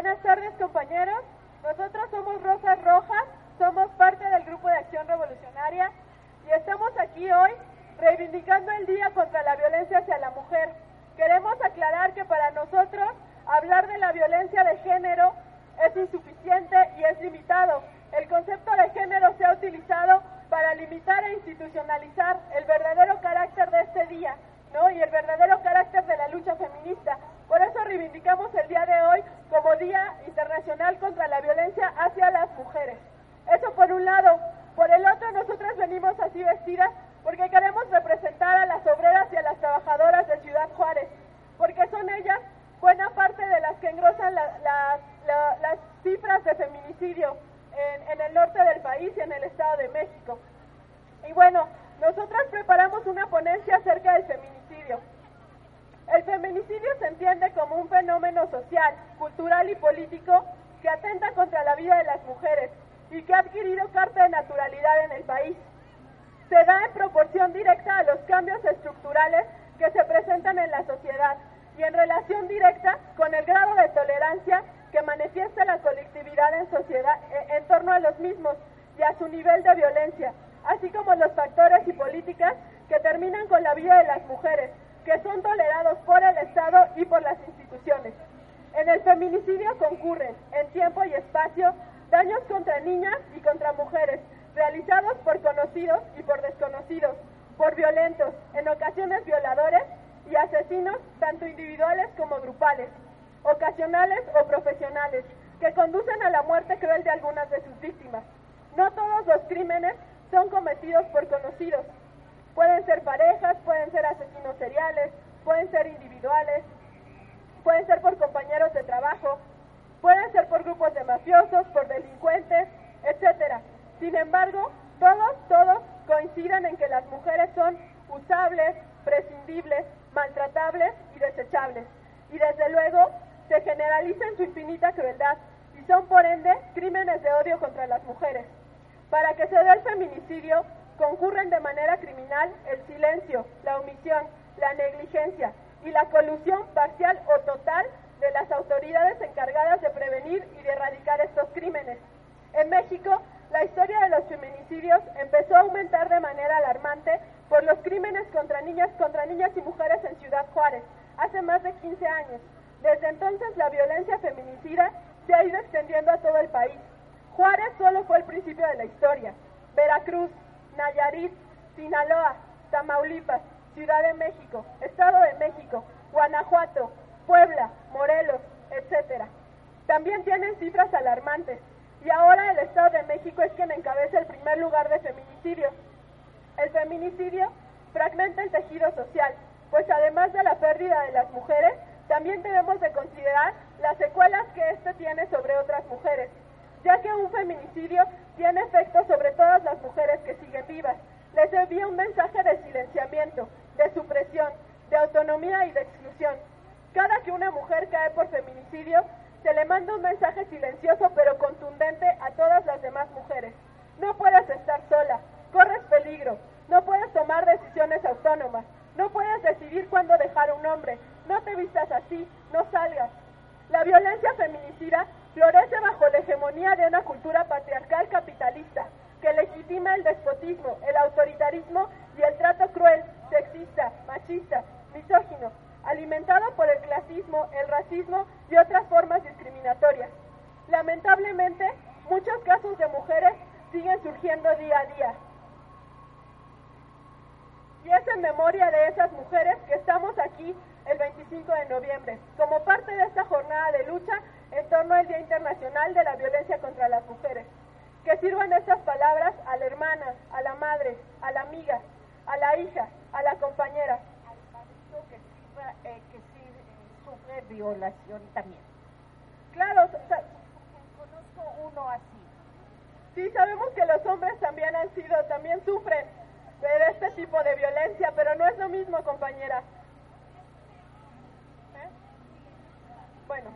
Buenas tardes, compañeros. Nosotros somos Rosas Rojas, somos parte del Grupo de Acción Revolucionaria y estamos aquí hoy reivindicando el Día contra la Violencia hacia la Mujer. Queremos aclarar que para nosotros hablar de la violencia de género es insuficiente y es limitado. El concepto de género se ha utilizado para limitar e institucionalizar el verdadero carácter de este día, ¿no? Y el verdadero carácter de la lucha feminista. Por eso reivindicamos el día de hoy como Día Internacional contra la Violencia hacia las Mujeres. Eso por un lado. Por el otro, nosotras venimos así vestidas porque queremos representar a las obreras y a las trabajadoras de Ciudad Juárez, porque son ellas buena parte de las que engrosan las cifras de feminicidio en el norte del país y en el Estado de México. Y bueno, nosotras preparamos una ponencia acerca del feminicidio. El feminicidio se entiende como un fenómeno social, cultural y político que atenta contra la vida de las mujeres y que ha adquirido carta de naturalidad en el país. Se da en proporción directa a los cambios estructurales que se presentan en la sociedad y en relación directa con el grado de tolerancia que manifiesta la colectividad en sociedad en torno a los mismos y a su nivel de violencia, así como los factores y políticas que terminan con la vida de las mujeres, que son tolerados por el Estado y por las instituciones. En el feminicidio concurren, en tiempo y espacio, daños contra niñas y contra mujeres, realizados por conocidos y por desconocidos, por violentos, en ocasiones violadores y asesinos, tanto individuales como grupales, ocasionales o profesionales, que conducen a la muerte cruel de algunas de sus víctimas. No todos los crímenes son cometidos por conocidos. Pueden ser parejas, pueden ser asesinos seriales, pueden ser individuales, pueden ser por compañeros de trabajo, pueden ser por grupos de mafiosos, por delincuentes, etcétera. Sin embargo, todos coinciden en que las mujeres son usables, prescindibles, maltratables y desechables. Y desde luego, se generaliza en su infinita crueldad y son por ende crímenes de odio contra las mujeres. Para que se dé el feminicidio, concurren de manera criminal el silencio, la omisión, la negligencia y la colusión parcial o total de las autoridades encargadas de prevenir y de erradicar estos crímenes. En México, la historia de los feminicidios empezó a aumentar de manera alarmante por los crímenes contra niñas y mujeres en Ciudad Juárez, hace más de 15 años. Desde entonces, la violencia feminicida se ha ido extendiendo a todo el país. Juárez solo fue el principio de la historia. Veracruz, Nayarit, Sinaloa, Tamaulipas, Ciudad de México, Estado de México, Guanajuato, Puebla, Morelos, etcétera. También tienen cifras alarmantes. Y ahora el Estado de México es quien encabeza el primer lugar de feminicidios. El feminicidio fragmenta el tejido social, pues además de la pérdida de las mujeres, también debemos de considerar las secuelas que éste tiene sobre otras mujeres, ya que un feminicidio tiene efectos sobre todas las mujeres que siguen vivas. Les envía un mensaje de silenciamiento, de supresión, de autonomía y de exclusión. Cada que una mujer cae por feminicidio, se le manda un mensaje silencioso pero contundente a todas las demás mujeres. No puedes estar sola, corres peligro, no puedes tomar decisiones autónomas, no puedes decidir cuándo dejar a un hombre, no te vistas así, no salgas. La violencia feminicida florece bajo la hegemonía de una cultura patriarcal capitalista que legitima el despotismo, el autoritarismo y el trato cruel, sexista, machista, misógino, alimentado por el clasismo, el racismo y otras formas discriminatorias. Lamentablemente, muchos casos de mujeres siguen surgiendo día a día. Y es en memoria de esas mujeres que estamos aquí el 25 de noviembre, como parte de esta jornada de lucha en torno al Día Internacional de la Violencia contra las Mujeres. Que sirvan estas palabras a la hermana, a la madre, a la amiga, a la hija, a la compañera. Al marido que sufre violación también. Claro, conozco uno así. Sí, sabemos que los hombres también sufren de este tipo de violencia, pero no es lo mismo, compañera. Bueno,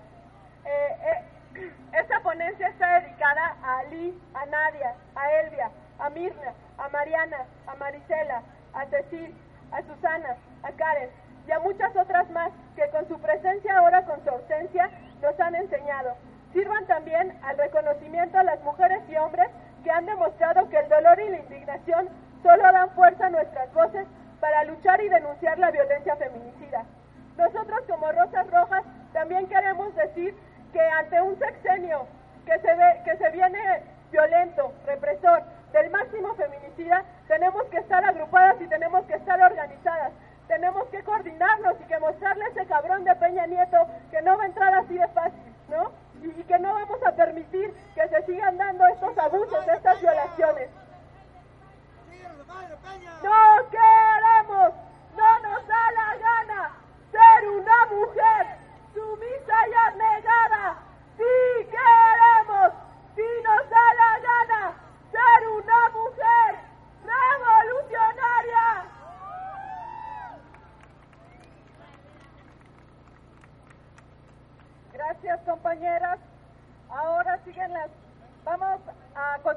esta ponencia está dedicada a Ali, a Nadia, a Elvia, a Mirna, a Mariana, a Marisela, a Cecil, a Susana, a Karen y a muchas otras más que con su presencia ahora con su ausencia nos han enseñado. sirvan también al reconocimiento a las mujeres y hombres que han demostrado que el dolor y la indignación solo dan fuerza a nuestras voces para luchar y denunciar la violencia feminicida. Nosotros como Rosas Rojas también queremos decir que ante un sexenio que se viene violento, represor, del máximo feminicida, tenemos que estar agrupadas y tenemos que estar organizadas. Tenemos que coordinarnos y que mostrarle a ese cabrón de Peña Nieto que no va a entrar así de fácil, ¿no? Y que no vamos a permitir que se sigan dando estos abusos, estas violaciones. ¡No queremos! ¡No nos da la gana ser una mujer sumisa y abnegada! ¡Sí queremos! ¡Sí nos da la gana ser una mujer revolucionaria! Gracias, compañeras. Ahora siguen las... Vamos a